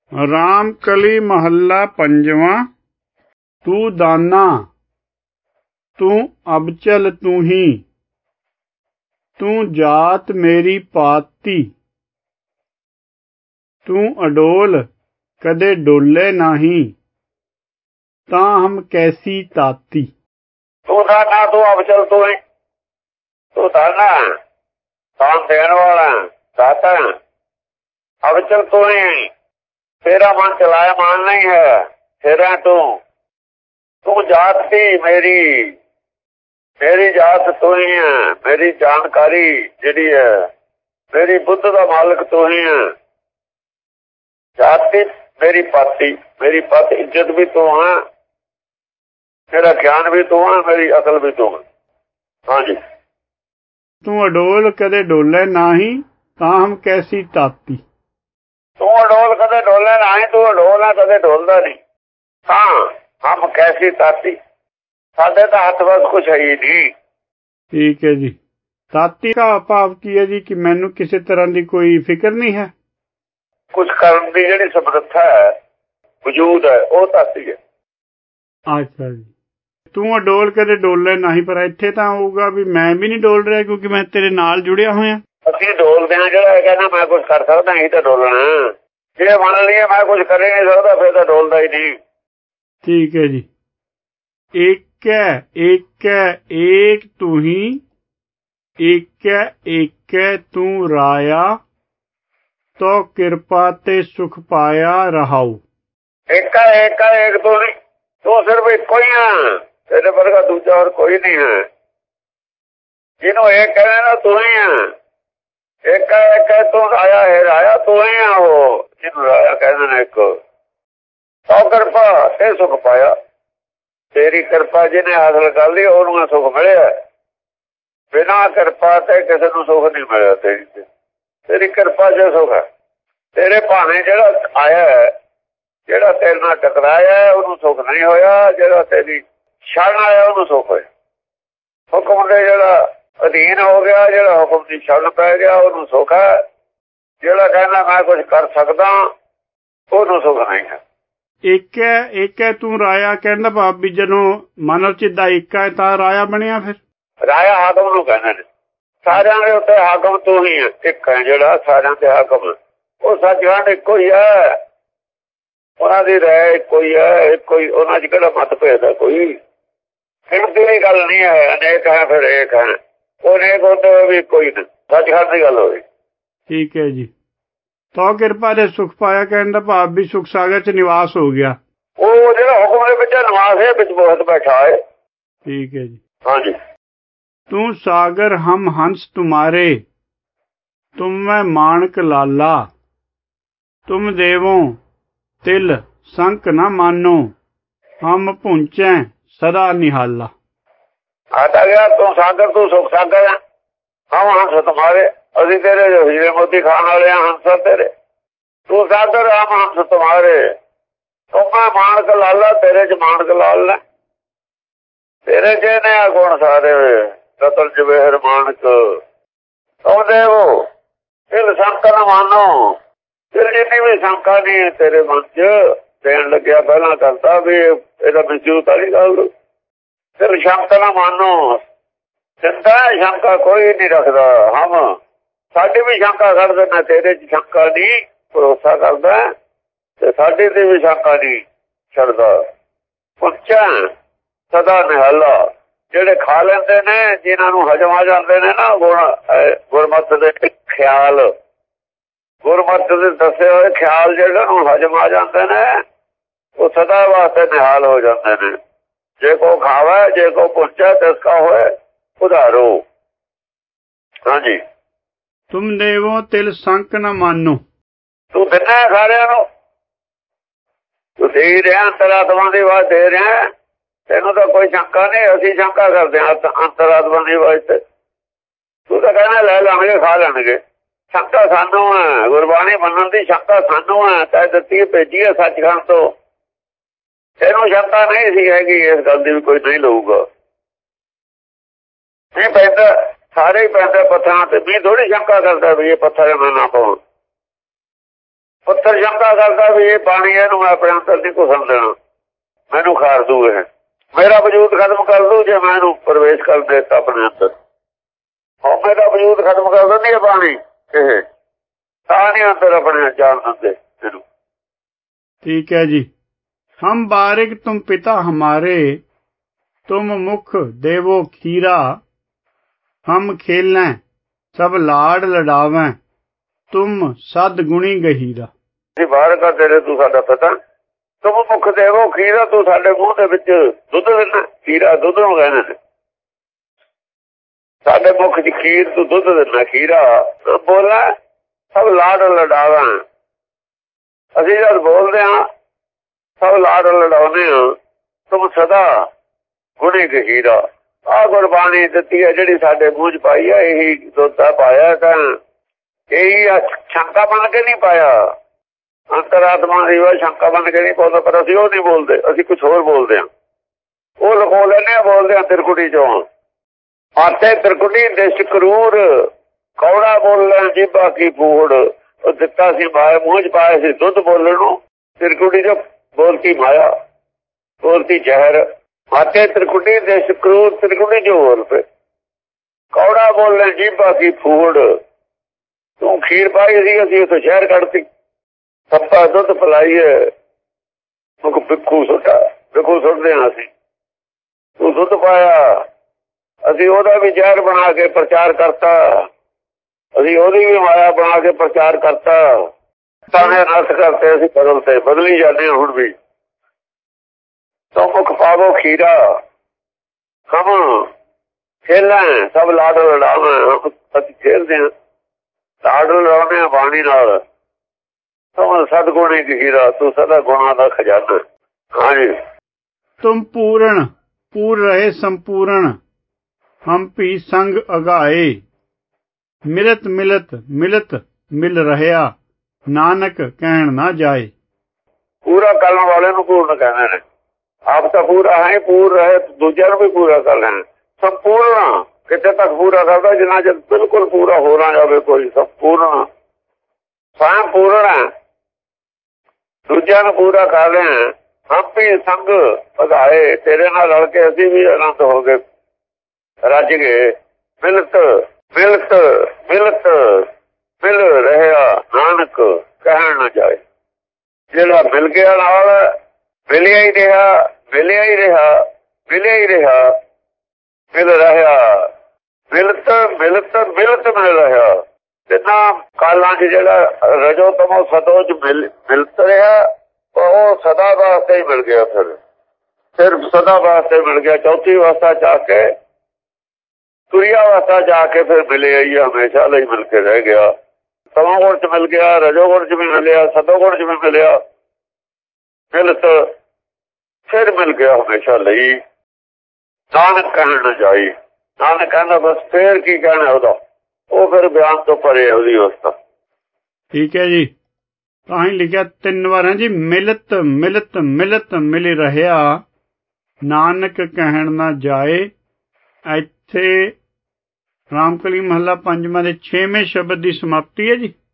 ਰਾਮ ਕਲੀ ਮਹੱਲਾ ਪੰਜਵਾਂ। ਤੂੰ ਦਾਨਾ ਤੂੰ ਅਬਚਲ ਤੂੰ ਹੀ, ਤੂੰ ਜਾਤ ਮੇਰੀ ਪਾਤੀ। ਤੂੰ ਅਡੋਲ ਕਦੇ ਡੋਲੇ ਨਹੀਂ, ਤਾਂ ਹਮ ਕੈਸੀ ਤਾਤੀ। ਤੂੰ ਦਾਨਾ ਤੂੰ ਅਬਚਲ ਤੂੰ ਹੀ, ਤੂੰ ਦਾਨਾ ਕਾਮ ਦੇਣ ਵਾਲਾ ਦਾਤਾ ਅਬਚਲ ਤੂੰ ही। तेरा मन चलाया मान नहीं है, तेरा तू जात थी मेरी, मेरी जात तू ही है। मेरी जानकारी जिहड़ी है, मेरी बुद्ध का मालिक तू ही है। जाति मेरी पाती, मेरी पत इज्जत भी तू है, मेरा ज्ञान भी तू है, मेरी अकल भी तू है। हाँ जी। तू अडोल कदे डोले नाही, ਤਾਂ ਹਮ ਕੈਸੀ ਤਾਤੀ। तू अडोल कदे डोले नहीं, तू अडोल है कदे डोलदा नहीं, हाँ हम कैसी ताती। साडे तो हथ बस कुछ है ही नहीं। ठीक है जी। ताती का भाव की है जी कि मैनू किसी तरह की कोई फिक्र नहीं है, कुछ करने की जिहड़ी समर्था है वजूद है वो ताती है। अच्छा जी। तू अडोल कदे डोले नहीं, पर इत्थे तां होऊगा भी मैं भी नहीं डोल रहा क्योंकि मैं तेरे नाल जुड़िया होया। ਅਸੀਂ ਡੋਲਦੇ ਹਾਂ, ਜਿਹੜਾ ਕਹਿੰਦਾ ਮੈਂ ਕੁਝ ਕਰ ਸਕਦਾ ਹੀ ਤਾਂ ਡੋਲਣਾ। ਜੇ ਮੰਨ ਲਈਏ ਮੈਂ ਕੁਝ ਕਰ ਹੀ ਨਹੀਂ ਸਕਦਾ ਫਿਰ ਤਾਂ ਡੋਲਦਾ ਹੀ ਨਹੀਂ। ठीक है जी। एक एक तू ही, एक तू राया, तो कृपा ते सुख पाया रहाऊ। एक तू नहीं, तू सिर्फ ਇੱਕੋ ਹੀ ਆ, ਤੇਰੇ ਵਰਗਾ ਦੂਜਾ ਹੋਰ ਕੋਈ ਨਹੀਂ ਹੈ। ਜਿਹਨੂੰ ਇੱਕ ਕਹਿੰਦੇ ਨਾ ਤੂੰ ਹੀ ਆ। एक तू राया है, राया तू ही आ वो जिन्हों राया कहते ने। एक तो कृपा ते सुख पाया, तेरी कृपा जिन्हें हासिल कर ली उन्होंने सुख मिले। बिना कृपा ते किसी को सुख नहीं मिले। तेरी कृपा से सुख है। तेरे भाने जेड़ा आया है, जेड़ा तेरे नाल टकराया है उन्होंने सुख नहीं होया, जेड़ा तेरी शरण आया उन्होंने सुख होया। हुक्म दे जेड़ा अधीन हो गया, जेड़ा हुक्म की शरण पै गया उन्होंने सुख है। जेड़ा कहना मैं कुछ कर सकदा उन्होंने सुख नहीं है। एक है तू राया कहना भाव भी जदों मन चिदा एक है तां राया बनिया। फिर राया हाकम नूं कहंदे ने। सारियां दे उत्ते हाकम तू ही है। एक है जेड़ा सारियां दे हाकम, वो सच्चखंड इक्को ही है। उन्हां दी राय इक्को ही है, इक्को ही। उन्हां च किहड़ा मतभेद है कोई? गिणती की गल नहीं है। अनेक है फिर एक है, अनेक होते हुए भी कोई नहीं। सच्चखंड की गल होई। ठीक है जी। तो किरपा दे सुख पाया कहने दा भाव भी सुख सागर च निवास हो गया। वो जेड़ा हुक्म दे विच निवास है, विच बहुत बैठा है। ठीक है जी। हाँ जी। तू सागर हम हंस तुम्हारे, तुम मैं माणक लाला। तुम देवो तिल संक न मानो, हम पुंचे सदा निहाला। आता गया तू सागर, तू सुख सागर है। हम हंस तुम्हारे, अभी तेरे जो हीरे मोती खाने वाले हंस तेरे। तू सागर हम हंस तुम्हारे, तुम मैं माणक लाला। तेरे च माणक लाल ने, तेरे च ने गुण सारे रतन जवेहर माणक। तुम देवो तिल शंका न मानो, तेरे जितनी भी शंका नहीं तेरे मन च देन लग्या पहला करता भी ਇਹਦਾ ਮਿਸਯੂਜ਼ वाली गल। तिल शंका न मानो, चिंता शंका कोई नहीं रखता। हम साडी भी शंका कर देना, तेरे च शंका नहीं भरोसा करदा, ते साडी ते भी शंका नहीं छड़दा। पुंचा सदा निहाला, ਜਿਹੜੇ ਖਾ ਲੈਂਦੇ ਨੇ, ਜਿਨ੍ਹਾਂ ਨੂੰ ਹਜਮ ਆ ਜਾਂਦੇ ਨੇ ਨਾ ਗੁਰਮਤਿ ਦੇ ਖਿਆਲ, ਗੁਰਮਤਿ ਦੇ ਦੱਸੇ ਹੋਏ ਖਿਆਲ ਜਿਹੜੇ ਨੂੰ ਹਜਮ ਆ ਜਾਂਦੇ ਨੇ, ਉਹ ਸਦਾ ਵਾਸਤੇ ਨਿਹਾਲ ਹੋ ਜਾਂਦੇ ਨੇ। ਜੇ ਕੋ ਖਾਵੇ ਜੇ ਕੋ ਪੁੰਚਾ ਤਿਸਕਾ ਹੋਏ उधारो। हाँ जी। तुम देवो तिल संक न मानो, तू देना सारिया नूं, तू दे ही रहा। अंतरात्मा की आवाज दे रहा, तेनों तो कोई शंका नहीं। असी शंका करते हैं अंतरात्मा की आवाज से। तू तो कहना लै लैणगे खा लैणगे। शंका सानू है, गुरबाणी मनण की शंका सानू है। तै दित्ती भेजी है सचखंड तो, तेनों शंका नहीं सी हैगी इस गल की भी कोई नहीं लऊगा। नहीं पैदा सारे ही पैदा पत्थर से। मैं थोड़ी शंका करता भी ये पत्थर मैं ना पाऊँ। ਪੁੱਤਰ ਸ਼ੰਕਾ ਕਰਦਾ ਵੀ ਇਹ ਪਾਣੀ ਇਹਨੂੰ ਮੈਂ ਆਪਣੇ ਅੰਦਰ ਨਹੀਂ ਘੁਸਣ ਦੇਣਾ, ਮੈਨੂੰ ਖਾਰ ਦੂ, ਇਹ ਮੇਰਾ ਵਜੂਦ ਖਤਮ ਕਰ ਦੂ ਜੇ ਮੈਂ ਇਹਨੂੰ ਪ੍ਰਵੇਸ਼ ਕਰ ਦੇਤਾ ਆਪਣੇ ਅੰਦਰ। ਉਹ ਮੇਰਾ ਵਜੂਦ ਖਤਮ ਕਰ ਦਿੰਦੀ ਹੈ ਪਾਣੀ, ਇਹ ਤਾਂ ਨਹੀਂ ਅੰਦਰ ਆਪਣੇ ਜਾਣ ਦਿੰਦੇ ਇਹਨੂੰ। ठीक है जी। हम बारिक तुम पिता हमारे, तुम मुख देवो खीरा, हम खेलें सब लाड लड़ावें, तुम सद गुणी गहीरा। ਬਾਰਿਕ ਆ ਤੇਰੇ, ਤੂੰ ਸਾਡਾ ਪਿਤਾ, ਤੁਮ ਮੁਖ ਦੇਵੋ ਖੀਰਾ, ਤੂੰ ਸਾਡੇ ਮੂੰਹ ਦੇ ਵਿੱਚ ਦੁੱਧ ਦਿੰਦਾ। ਖੀਰਾ ਦੁੱਧ ਨੂੰ ਕਹਿੰਦੇ ਨੇ, ਸਾਡੇ ਮੁਖ ਦੀ ਖੀਰ ਤੂੰ ਦੁੱਧ ਦਿੰਦਾ। ਖੀਰਾ ਬੋਲਾ ਸਭ ਲਾਡ ਲਡਾਵਾਂ, ਅਸੀਂ ਜਦ ਬੋਲਦੇ ਹਾਂ ਸਭ ਲਾਡ ਲਡਾਉਂਦੇ ਹਾਂ। ਤੁਮ ਸਦਾ ਗੁਣੀ ਗਹੀਰਾ, ਆਹ ਗੁਰਬਾਣੀ ਦਿੱਤੀ ਹੈ ਜਿਹੜੀ ਸਾਡੇ ਮੂੰਹ 'ਚ ਪਾਈ ਹੈ, ਇਹੀ ਦੁੱਧ ਪਾਇਆ, ਤਾਂ ਇਹੀ ਸ਼ੰਕਾ ਬਣ ਕੇ ਨਹੀਂ ਪਾਇਆ। ਅੰਤਰਾਤਮਾ ਦੀ ਵਾ ਸ਼ੰਕਾ ਬਣ ਕੇ ਨਹੀਂ ਪਾਉਂਦਾ, ਪਰ ਅਸੀਂ ਉਹ ਨਹੀਂ ਬੋਲਦੇ, ਅਸੀਂ ਕੁਛ ਹੋਰ ਬੋਲਦੇ ਹਾਂ। ਉਹ ਲਖੋ ਲੈਂਦੇ ਹਾਂ, ਬੋਲਦੇ ਹਾਂ ਤਿਰਕੁਟੀ ਚੋਂ। ਆਤੇ ਤਿਰਕੁਟੀ ਦੇਸ਼ ਕਰੂਰ, ਕੌੜਾ ਬੋਲਣ ਜੀਭਾ ਕੀ ਫੂੜ। ਉਹ ਦਿੱਤਾ ਸੀ ਮਾਇਆ, ਮੂੰਹ 'ਚ ਪਾਇਆ ਸੀ ਦੁੱਧ ਬੋਲਣ ਨੂੰ, ਤਿਰਕੁਟੀ ਚੋਂ ਬੋਲਤੀ ਮਾਇਆ, ਬੋਲਤੀ ਜ਼ਹਿਰ। ਆਤੇ ਤਿਰਕੁਟੀ ਦੇਸ਼ ਕਰੂਰ, ਤਿਰਕੁਟੀ ਚੋਂ ਬੋਲ ਪਏ। ਕੌੜਾ ਬੋਲਣ ਜੀਭਾ ਕੀ ਫੂੜ, ਤੂੰ ਖੀਰ ਪਾਈ ਸੀ, ਅਸੀਂ ਉੱਥੇ ਜ਼ਹਿਰ ਕੱਢਤੀ। ਸੱਪਾ ਦੁੱਧ ਪਿਲਾਈਏ, ਬਿੱਖੂ ਸੁੱਟਾ, ਬਿੱਖੂ ਸੁੱਟਦੇ ਹਾਂ ਅਸੀਂ। ਤੂੰ ਦੁੱਧ ਪਾਇਆ, ਅਸੀਂ ਉਹਦਾ ਵੀ ਜ਼ਹਿਰ ਬਣਾ ਕੇ ਪ੍ਰਚਾਰ ਕਰਤਾ, ਅਸੀਂ ਉਹਦੀ ਵੀ ਮਾਇਆ ਬਣਾ ਕੇ ਪ੍ਰਚਾਰ ਕਰਤਾ। ਤਾਨੇ ਨਸ ਕਰਤੇ, ਅਸੀਂ ਬਦਲਤੇ, ਬਦਲੀ ਜਾਂਦੇ ਹਾਂ ਹੁਣ ਵੀ। ਤੋ ਮੁਖ ਪਾਵੋ ਖੀਰਾ, ਹਮ ਖੇਲਾਂ ਸਭ ਲਾਡ ਲੜਾਵਾਂ, ਅਸੀਂ ਖੇਲਦੇ ਹਾਂ, ਲਾਡ ਲੜਾਉਂਦੇ ਹਾਂ ਬਾਣੀ ਨਾਲ। ਤੁਮ ਸਤਗੁਣੀ ਹੀਰਾ, ਤੂੰ ਸਦਾ ਗੁਣਾ ਦਾ ਖਜ਼ਾਨਾ। ਹਾਂਜੀ। तुम पूर्ण पूर रहे संपूर्ण, हम भी संग अगाए, मिलत मिलत मिलत मिल रहया, नानक कहण ना जाए। ਪੂਰਾ ਕਰਨ ਵਾਲੇ ਨੂੰ ਪੂਰਨ ਕਹਿੰਦੇ ਨੇ। ਆਪ ਤਾਂ ਪੂਰਾ ਹੈ, ਪੂਰ ਰਹੇ, ਦੂਜਿਆਂ ਨੂੰ ਵੀ ਪੂਰਾ ਕਰ ਲੈਣ। ਸੰਪੂਰਨ ਕਿਤੇ ਤੱਕ ਪੂਰਾ ਕਰਦਾ ਜਿੰਨਾ ਚਿਰ ਬਿਲਕੁਲ ਪੂਰਾ ਹੋ ਨਾ ਜਾਵੇ ਕੋਈ। ਸੰਪੂਰਨ ਸਵੈਂ ਪੂਰਨ ਹੈ, ਦੂਜਿਆਂ ਨੂੰ ਪੂਰਾ ਕਰ ਲਿਆ। ਹਮ ਵੀ ਸੰਗ ਵਧਾਏ, ਤੇਰੇ ਨਾਲ ਰਲ ਕੇ ਅਸੀਂ ਵੀ ਆਨੰਦ ਹੋ ਗਏ, ਰੱਜ ਗਏ। ਮਿਲਤ ਮਿਲਤ ਮਿਲਤ ਮਿਲ ਰਹਿਆ, ਨਾਨਕ ਕਹਿਣ ਨਾ ਜਾਏ। ਜਿਹੜਾ ਮਿਲ ਗਿਆ ਨਾਲ, ਮਿਲਿਆ ਹੀ ਰਿਹਾ, ਮਿਲਿਆ ਹੀ ਰਿਹਾ, ਮਿਲਿਆ ਹੀ ਰਿਹਾ, ਮਿਲ ਰਿਹਾ। ਮਿਲਤ ਮਿਲਤ ਮਿਲਤ ਮਿਲ ਰਿਹਾ। ਤਿੰਨਾਂ ਕਾਲਾਂ 'ਚ ਜਿਹੜਾ ਰਜੋ ਤਮੋ ਸਤੋ 'ਚ ਮਿਲਤ ਰਿਹਾ, ਉਹ ਸਦਾ ਵਾਸਤੇ ਹੀ ਮਿਲ ਗਿਆ। ਫਿਰ ਸਿਰਫ ਸਦਾ ਵਾਸਤੇ ਮਿਲ ਗਿਆ। ਚੌਥੀ ਅਵਸਥਾ ਜਾ ਕੇ, ਤੁਰਿਆ ਅਵਸਥਾ ਜਾ ਕੇ ਫਿਰ ਮਿਲਿਆ ਹੀ, ਹਮੇਸ਼ਾ ਲਈ ਮਿਲ ਕੇ ਰਹਿ ਗਿਆ। ਤਮੋਗੁਣ 'ਚ ਮਿਲ ਗਿਆ, ਰਜੋਗੁਣ 'ਚ ਵੀ ਮਿਲਿਆ, ਸਤੋਗੁਣ 'ਚ ਵੀ ਮਿਲਿਆ। ਮਿਲਤ ਫਿਰ ਮਿਲ ਗਿਆ ਹਮੇਸ਼ਾ ਲਈ। ਨਾਨਕ ਕਹਿਣ ਨਾ ਜਾਈ, ਨਾਨਕ ਕਹਿੰਦਾ ਬਸ ਫੇਰ ਕੀ ਕਹਿਣਾ ਉਹਦਾ, ਉਹ ਫਿਰ ਬਿਆਨ ਤੋਂ ਪਰੇ ਉਹਦੀ ਅਵਸਥਾ। ਠੀਕ ਹੈ ਜੀ। ਤਾਂ ਹੀ ਲਿਖਿਆ 3 ਵਾਰ ਹੈ ਜੀ, ਮਿਲਤ ਮਿਲਤ ਮਿਲਤ ਮਿਲ ਰਹਿਆ, ਨਾਨਕ ਕਹਿਣ ਨਾ ਜਾਏ। ਇੱਥੇ ਰਾਮਕਲੀ ਮਹੱਲਾ 5ਵਾਂ ਦੇ 6ਵੇਂ ਸ਼ਬਦ ਦੀ ਸਮਾਪਤੀ ਹੈ ਜੀ।